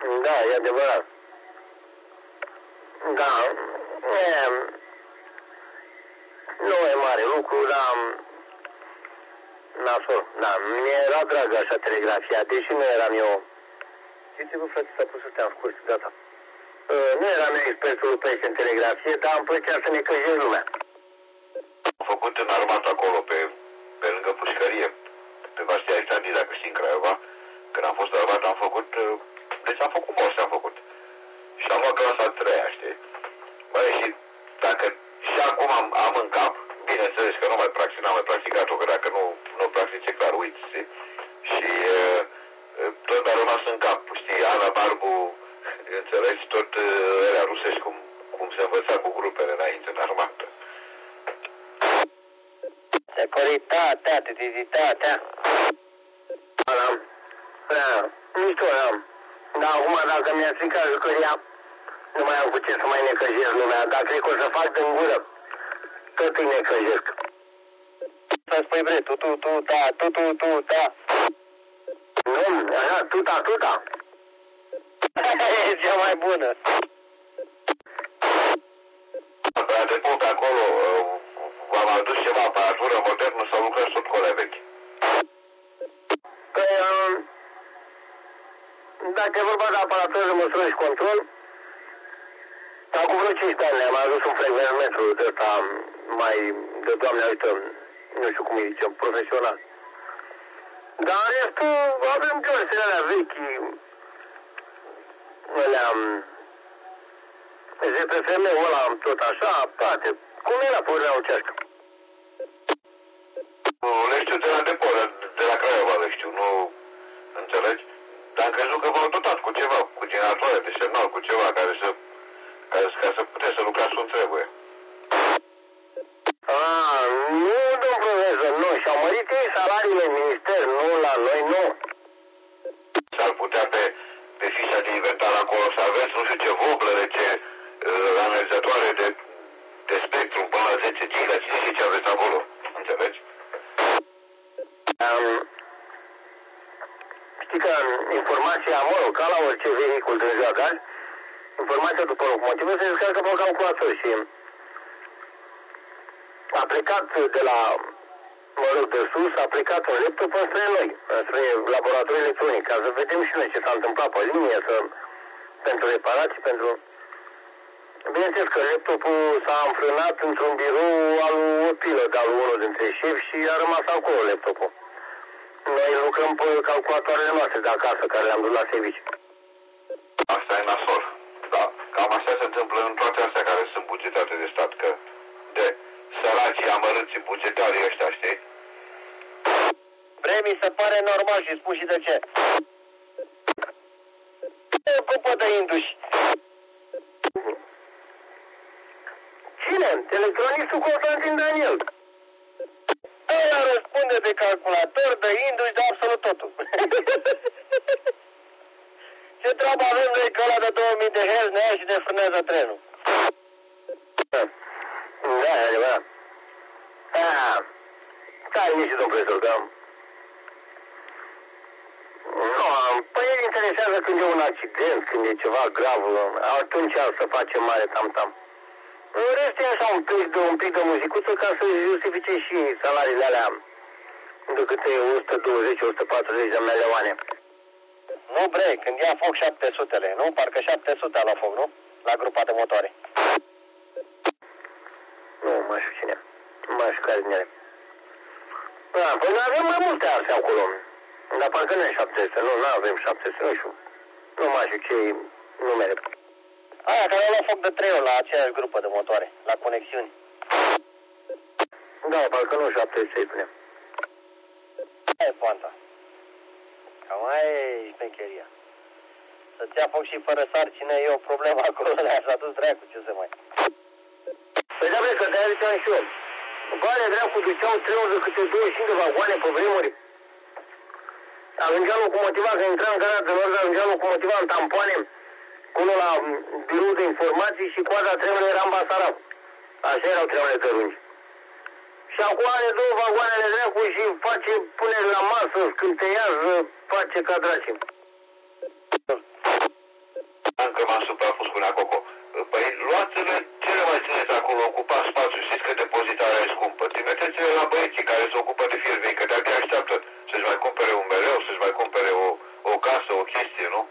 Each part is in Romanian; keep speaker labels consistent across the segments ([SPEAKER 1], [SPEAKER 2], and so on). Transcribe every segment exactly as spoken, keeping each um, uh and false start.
[SPEAKER 1] Da, e adevărat. Da, e, nu e mare lucru, dar nasol, da, mi-era dragă așa telegrafia, deși nu eram eu. Știți-vă, frate, s-a pus să te-am scurs, gata. Uh, nu eram eu expertul pe în telegrafie, dar îmi plăcea să ne căjesc lumea.
[SPEAKER 2] Am făcut în armată acolo, pe, pe lângă pușcărie, pe Vastia Extandi, dacă știi, în Craiova. Când am fost armat, am făcut, deci am făcut morse, am făcut. Și am luat clasa a treia, știi? Băi, și dacă și acum am, am în cap, bineînțeles că nu mai practic, n-am mai practicat-o, că dacă nu, nu practice, clar, uiți, știi? Și uh, tot mi-a rămas în cap, știi, Ana Barbu, înțelegi, tot uh, alea rusești, cum, cum se învăța cu grupele înainte în armată.
[SPEAKER 1] Securitatea, titivitatea. Da, da, mișto, da. Dar acum, dacă mi-a stricat jucăria, nu mai am cu ce să mai necăjesc lumea, dar cred că o să fac din gură. Tot îi necăjesc. Să spui, bre, tu, tu, tu, ta, tu, tu, tu, ta. Nu, așa, tuta, tuta. E cea mai bună.
[SPEAKER 2] Frate, pe acolo, v-am adus ceva aparatură modernă sau lucrați tot cu alea vechi?
[SPEAKER 1] Păi, dacă e vorba de aparatură de măsură și control, acum vreo cinci ani am adus un frecvențmetru de ăsta mai, de doamne ajută, nu știu cum îi zicem, profesional. Dar în restul avem cărsele alea vechi, alea, Z P F M-ul ăla, tot așa, toate, cum era pe vremea ceașcă.
[SPEAKER 2] Le știu de la depot, de la Craiova le știu, nu înțelegi? Dar am crezut că v-au dotat cu ceva, cu generatoare de semnal, cu ceva care să, care, ca să puteți să lucrați cum trebuie.
[SPEAKER 1] Ah, nu, domn profesor, nu, și-au mărit ei salariile în minister, nu la noi, nu.
[SPEAKER 2] S-ar putea pe, pe fișa de inventar acolo să aveți, nu știu ce voblere, ce uh, analizatoare de, de spectru până la zece giga, cine știe ce aveți acolo, înțelegi?
[SPEAKER 1] Um, știi că informația, mă rog, ca la orice vehicul de ziua de azi, informația după locomotivă se descarcă pe calculator și a plecat de la, mă rog, de sus, a plecat un laptop înspre noi, înspre laboratorul electronic, ca să vedem și noi ce s-a întâmplat pe linie, să, pentru reparații, pentru... Bineînțeles că laptopul s-a înfrânat într-un birou al unui pilot, al unul dintre șefi și a rămas acolo laptopul. Noi lucrăm pe calculatoarele noastre de acasă, care le-am dus la serviciu.
[SPEAKER 2] Asta e nasol. Da, cam așa se întâmplă în toate astea care sunt bugetate de stat, că de săracii amărâții bugetarii ăștia, știi?
[SPEAKER 1] Premii se pare normal și spun și de ce. Se ocupă de induși. Cine? Electronistul Constantin Daniel. Ăla răspunde de calculator, de induși, de absolut totul. Ce treabă avem noi că ăla de două mii de herți ne ia și ne frânează trenul? Da, e adevărat. Da, stai nici domn profesor, că... Nu, păi el interesează când e un accident, când e ceva grav, atunci să facem mare tam-tam. În rest e așa un pic de, un pic de muzicuță ca să justifice și salariile alea de câte o sută douăzeci - o sută patruzeci de milioane. Nu, bre, când ia foc șapte sute, nu? Parcă șapte sute la foc, nu? La grupa de motoare. Nu mai știu cine. Nu mai știu care din ele. Da, păi noi avem mai multe arse acolo. Dar parcă nu e șapte sute, nu, nu avem șapte sute, nu știu. Nu mai știu ce numere. Aia care a luat foc de trei ori la aceeași grupă de motoare, la conexiuni. Da, parcă nu șapte sute îi punem. Aia e poanta. Cam aia e șmecheria. Să-ți ia foc și fără sarcină e o problemă acolo, de-aia s-a dus dracu, ce se mai... Păi da, că de-aia ziceam și eu. Bă, de dracu, duceau trenul de câte douăzeci și cinci de vagoane pe vremuri. Ajungea locomotiva, că intra în gara de nord, ajungea locomotiva în tampoane, cu unul la birou de informații și coada trenului era în Basarab. Așa erau trenurile de lungi. Și acum are două vagoane de dracu și face, pune la masă, scânteiază, face ca draci.
[SPEAKER 2] că m-am suprapus cu Nacoco. Păi luați-le, ce le mai țineți acolo, ocupați spațiu, știți că depozitarea e scumpă. Trimiteți-le la băieții care se ocupă de fier vei, că de-abia așteaptă să-și mai cumpere un mereu, să-și mai cumpere o, o casă, o chestie, nu?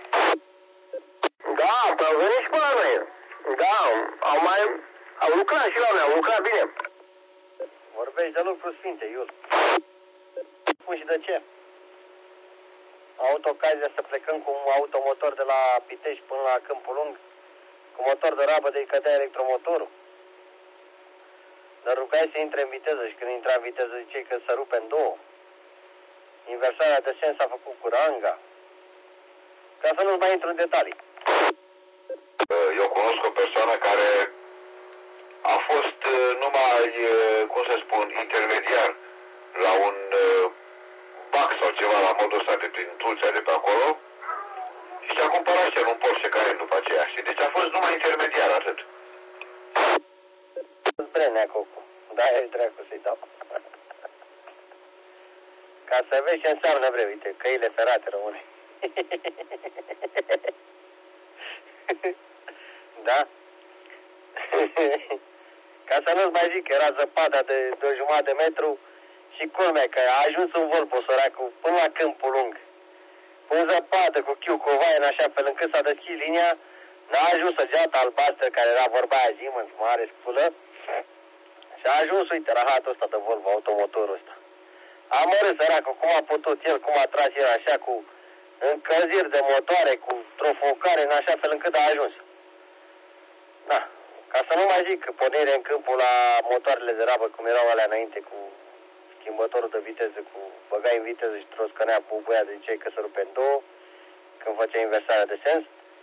[SPEAKER 1] Da, au venit și pe la noi. Da, au mai... Au lucrat și la noi, au lucrat bine. Vorbești de lucruri sfinte, Iul. Spun și de ce. Am avut ocazia să plecăm cu un automotor de la Pitești până la Câmpul Lung, cu motor de rabă de-i cădea electromotorul. Dar rugai să intre în viteză și când intra în viteză ziceai că se rupe în două. Inversarea de sens a făcut cu ranga. Ca să nu mai intru în detalii.
[SPEAKER 2] Eu cunosc o persoană care a fost numai, cum să spun, intermediar la un bac sau ceva la modul ăsta de prin Tulcea de pe acolo și și-a cumpărat și el un Porsche care după aceea. Și deci a fost numai intermediar atât.
[SPEAKER 1] Brenea, Cocu. Da, e dracu să-i dau. Ca să vezi ce înseamnă, bre, uite, căile ferate române. Da? Ca să nu-ți mai zic că era zăpada de, de o jumătate de metru și culmea că a ajuns un Volvo săracul până la Câmpul Lung. În zăpadă cu chiu, cu ovaie, în așa fel încât s-a deschis linia, n-a ajuns geata albastră care era vorba aia Siemens, mare spulă, și a ajuns, uite, rahatul ăsta de Volvo, automotorul ăsta. A mărât săracul, cum a putut el, cum a tras el așa cu încălziri de motoare, cu trofocare, în așa fel încât a ajuns. Da, ca să nu mai zic că pornire în câmpul la motoarele de rabă, cum erau alea înainte, cu schimbătorul de viteză, cu băgai în viteză și troscănea cu buia de ziceai că se rupe în două, când făcea inversarea de sens.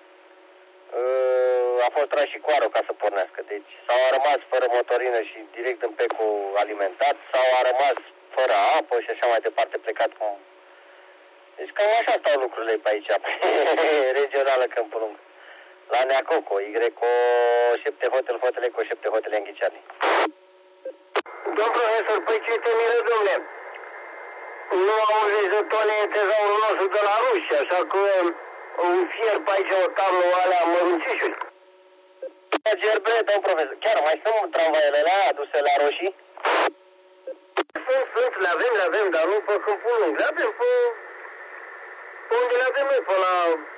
[SPEAKER 1] A fost tras și coarul ca să pornească, deci s-au rămas fără motorină și direct în pecul alimentat, sau a rămas fără apă și așa mai departe, plecat cu... Deci cam așa stau lucrurile pe aici, pe regională Câmpul Lung. La Neacoco, Y cu șapte hotel, hotele cu șapte hotele în Ghicearni. Domn profesor, păi ce te miră, domne? Nu auzi de tone tezaurul nostru de la Rusia, așa că un fier pe aici, o tablă, alea mărunțișuri. Gerbre, domn profesor, chiar mai sunt tramvaiele alea aduse la Roșii? Sunt, sunt, le avem, le avem, dar nu pe Câmpul Lung, le avem pe... Pe unde le avem noi, pe la...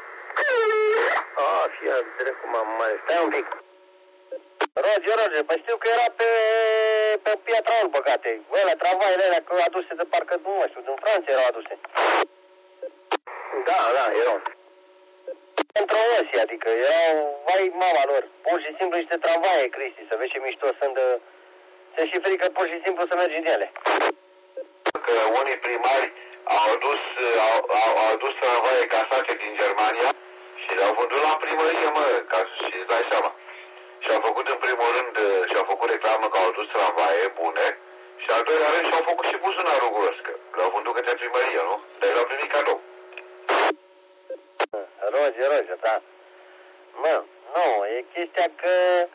[SPEAKER 1] Ah, fie, înțeleg cum am mai... Stai un pic. Roger, Roger, păi știu că era pe... pe Piatraul băgate. Ăla, tramvaiele alea, că aduse de parcă, nu știu, din Franța erau aduse. Da, da, erau. Într-o osi, adică erau, vai mama lor, pur și simplu niște tramvaie, Cristi, să vezi ce mișto sunt de... Se și frică pur și simplu să mergi în ele.
[SPEAKER 2] Că unii primari au adus, au, au, au adus tramvaie casate din Germania și le-au vândut la primărie, mă, ca și-ți dai seama. Și au făcut în primul rând, și-au făcut reclamă că au adus tramvaie bune și al doilea rând și-au făcut și buzunarul gros, că le-au vândut către primărie, nu? Dar le-au primit cadou.
[SPEAKER 1] Roger, Roger, da. Mă, nu, e chestia că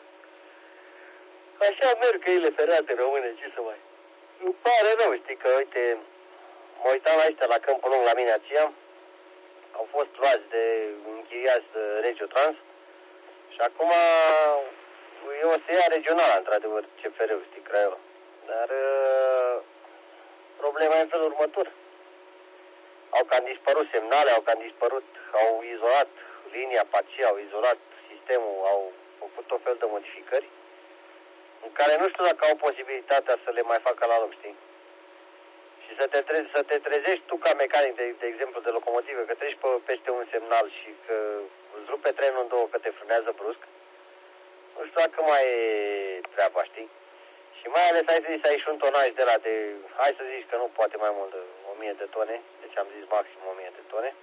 [SPEAKER 1] așa merg căile ferate române, ce să mai... Îmi pare rău, știi că, uite, mă uitam la ăștia la Câmpul Lung, la mine aceea, au fost luați de închiriați de Regiotrans și acum e o seia regională, într-adevăr, C F R-ul, știi, Craiova. Dar uh, problema e în felul următor. Au cam dispărut semnale, au cam dispărut, au izolat linia parțial, au izolat sistemul, au făcut tot fel de modificări în care nu știu dacă au posibilitatea să le mai facă la loc, știi? Și să te, trezi, să te trezești tu ca mecanic, de, de exemplu, de locomotive, că treci pe, peste un semnal și că îți rupe trenul în două, că te frânează brusc, nu știu dacă mai e treaba, știi? Și mai ales hai să zici să ai și un tonaj de la de, hai să zici că nu poate mai mult de o mie de tone, deci am zis maxim o mie de tone.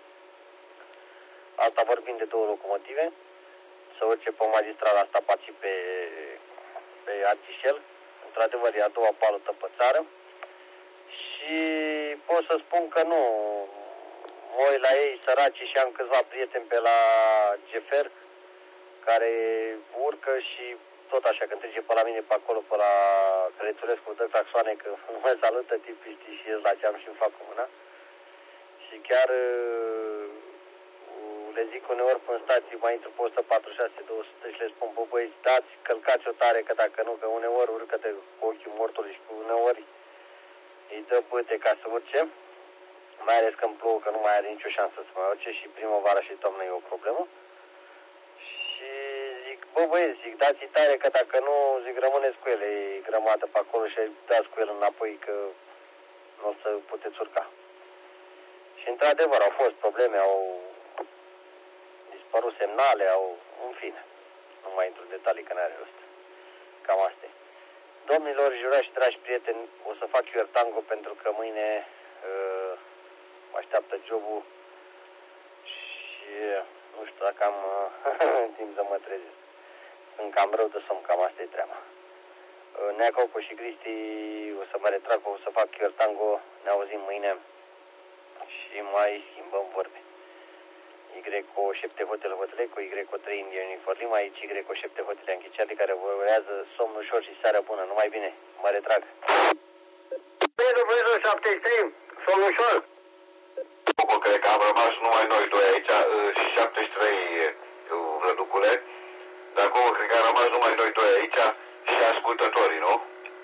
[SPEAKER 1] Asta vorbim de două locomotive, să urce pe magistrala asta paci pe, pe Artișel, într-adevăr e a doua palută pe țară. Și pot să spun că nu, mă uit la ei săraci și am câțiva prieteni pe la Gefer care urcă și tot așa când trece pe la mine pe acolo, pe la Cărețulescu, dă claxoane că mă salută tipii, știi, și ies la geam și îmi fac cu mâna. Și chiar uh, le zic uneori pe stații, mai intru pe o sută patruzeci și șase două sute și le spun, bă băieți, dați, călcați-o tare, că dacă nu, că uneori urcă-te cu ochiul mortului și cu uneori îi dă băte ca să urce, mai ales că îmi plouă, că nu mai are nicio șansă să mai urce și primăvara și toamnă e o problemă. Și zic, bă băieți, zic, dați-i tare, că dacă nu, zic, rămâneți cu ele, e grămadă pe acolo și dați cu el înapoi, că nu o să puteți urca. Și într-adevăr au fost probleme, au dispărut semnale, au, în fine, nu mai intru în detalii că n-are rost. Cam asta e. Domnilor, jurați și dragi prieteni, o să fac eu tango pentru că mâine uh, mă așteaptă jobul și nu știu dacă am uh, timp să mă trezesc. Sunt cam rău de somn, cam asta e treaba. Uh, Neacopo și Cristi, o să mă retrag, o să fac eu tango, ne auzim mâine și mai schimbăm vorbe. Y O șapte Hotel Hoteleco, Y O trei India Unifor Lima, aici Y O șapte Hotel Anchiciate, care vă urează somn ușor și seară bună. Numai bine, mă retrag. Băietul șaptezeci și trei, somn ușor.
[SPEAKER 2] După cred că am rămas numai noi doi aici și șaptezeci și trei Vlăducule, dar acum cred că am rămas numai noi doi aici și ascultătorii, nu?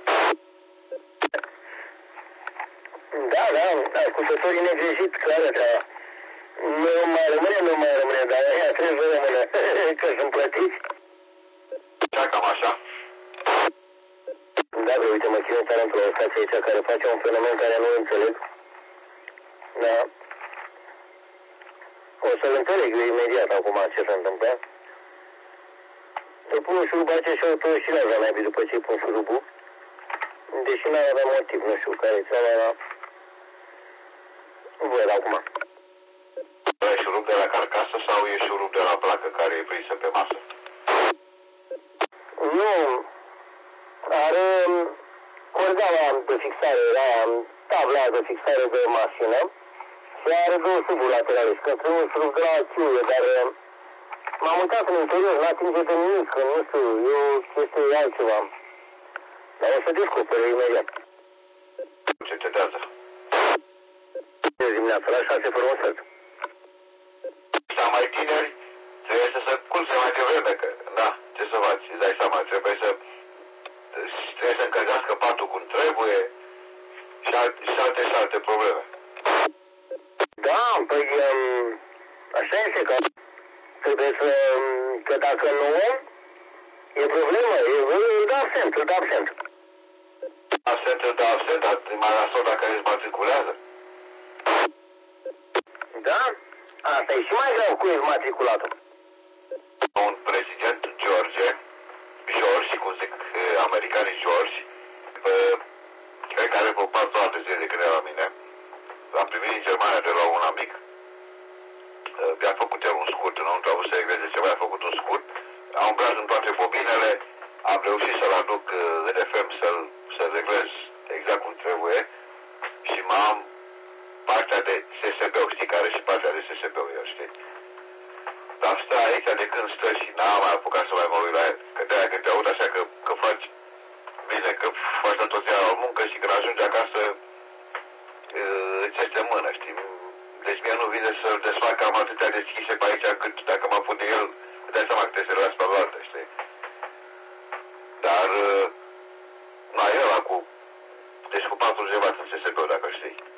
[SPEAKER 1] Da, da, ascultătorii negreșit, clară treaba. Nu mai rămâne, nu mai rămâne, dar ea trebuie să rămână, că sunt plătiți.
[SPEAKER 2] Da, cam așa.
[SPEAKER 1] Da, bă, uite, mă ține tare într-o stație aici care face un fenomen care nu înțeleg. Da. O să-l înțeleg eu imediat acum ce s-a întâmplat. Să pun un șurub aici și auto și la naibii după ce îi pun șurubul. Deși n-ar avea motiv, nu știu care e treaba, dar nu văd acum.
[SPEAKER 2] E șurub de la carcasă sau e șurub de la placă care e prinsă pe masă?
[SPEAKER 1] Nu, are cordeaua de fixare, aia, tabla de fixare de mașină și are două șuruburi laterale și că trebuie un șurub de la chiuie, dar m-am uitat în interior, n-atinge de nimic, că nu știu, eu chestie altceva. Dar o să descoper imediat.
[SPEAKER 2] Cercetează.
[SPEAKER 1] De dimineața, la șase fără un sfert.
[SPEAKER 2] Ăștia mai tineri trebuie să se culce mai devreme, că, da, ce să faci, îți dai seama, trebuie să trebuie să încălzească patul cum trebuie și alte și alte, și alte probleme.
[SPEAKER 1] Da, păi, um, așa este că trebuie să, că dacă nu, e problemă, e, îl dă absent, îl dă absent.
[SPEAKER 2] Absent, îl dă absent, dar mai nasol dacă îți matriculează.
[SPEAKER 1] Da? Asta e și mai greu cu ești matriculatul.
[SPEAKER 2] Un prezident, George, George, cum zic americanii George, pe, pe care pe patru ani de zile de când era la mine, l-am primit din Germania de la un amic, mi-a făcut el un scurt, înăuntru, a vrut să regleze ceva, a făcut un scurt, am umblat în toate bobinele, am reușit să-l aduc în F M să-l să reglez exact cum trebuie și m-am partea de S S B, știi, care și partea de S S B-ul, știi? Dar stă aici de când stă și n-am mai apucat să mai mă uit la el, că de-aia când te aud așa că, că faci bine, că faci la tot ziua la muncă și când ajungi acasă îți este în mână, știi? Deci mie nu vine să-l desfac, că am atâtea deschise pe aici, cât dacă mă pun de el, îți dai seama că trebuie să le las pe altă, știi? Dar, na, el ăla cu, deci cu patruzeci de watt în S S B-ul, dacă știi.